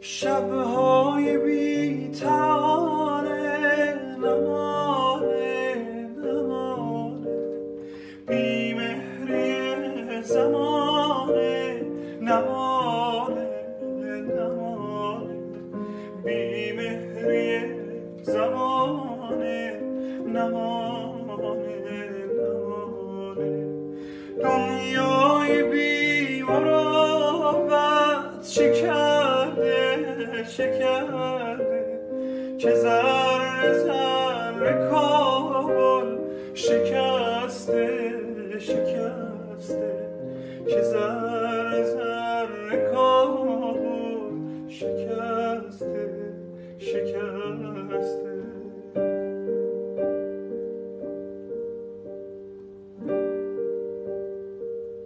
شبهای بی تاره نمانه نمانه، بی مهری زمانه نمانه نمانه، بی مهری زمانه نمانه نمانه. دنیای بی مروت چه کرده چه کرده، که ذره ذره کابل شکسته شکسته، که ذره